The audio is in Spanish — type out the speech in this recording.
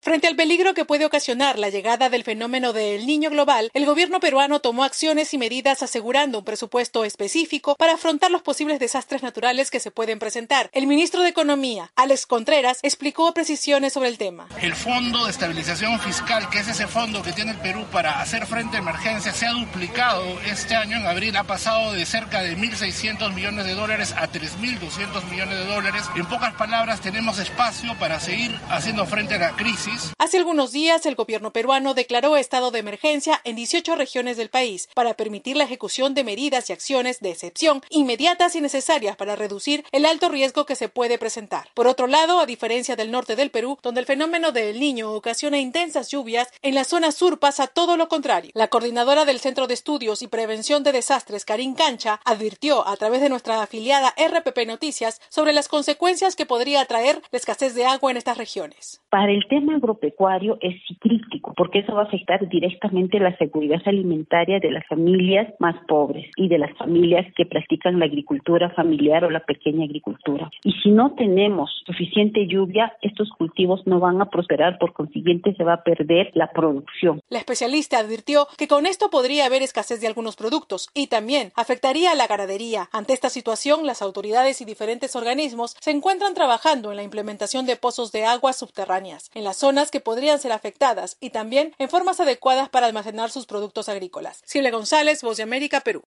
Frente al peligro que puede ocasionar la llegada del fenómeno del Niño global, el gobierno peruano tomó acciones y medidas asegurando un presupuesto específico para afrontar los posibles desastres naturales que se pueden presentar. El ministro de Economía, Alex Contreras, explicó precisiones sobre el tema. El Fondo de Estabilización Fiscal, que es ese fondo que tiene el Perú para hacer frente a emergencias, se ha duplicado este año. En abril ha pasado de cerca de $1.600 millones a $3.200 millones. En pocas palabras, tenemos espacio para seguir haciendo frente a la crisis. Hace algunos días, el gobierno peruano declaró estado de emergencia en 18 regiones del país para permitir la ejecución de medidas y acciones de excepción inmediatas y necesarias para reducir el alto riesgo que se puede presentar. Por otro lado, a diferencia del norte del Perú, donde el fenómeno del Niño ocasiona intensas lluvias, en la zona sur pasa todo lo contrario. La coordinadora del Centro de Estudios y Prevención de Desastres, Karin Cancha, advirtió a través de nuestra afiliada RPP Noticias sobre las consecuencias que podría traer la escasez de agua en estas regiones. Para el tema agropecuario es crítico, porque eso va a afectar directamente la seguridad alimentaria de las familias más pobres y de las familias que practican la agricultura familiar o la pequeña agricultura. Y si no tenemos suficiente lluvia, estos cultivos no van a prosperar, por consiguiente se va a perder la producción. La especialista advirtió que con esto podría haber escasez de algunos productos y también afectaría a la ganadería. Ante esta situación, las autoridades y diferentes organismos se encuentran trabajando en la implementación de pozos de aguas subterráneas en las zonas que podrían ser afectadas y también en formas adecuadas para almacenar sus productos agrícolas. Silvia González, Voz de América, Perú.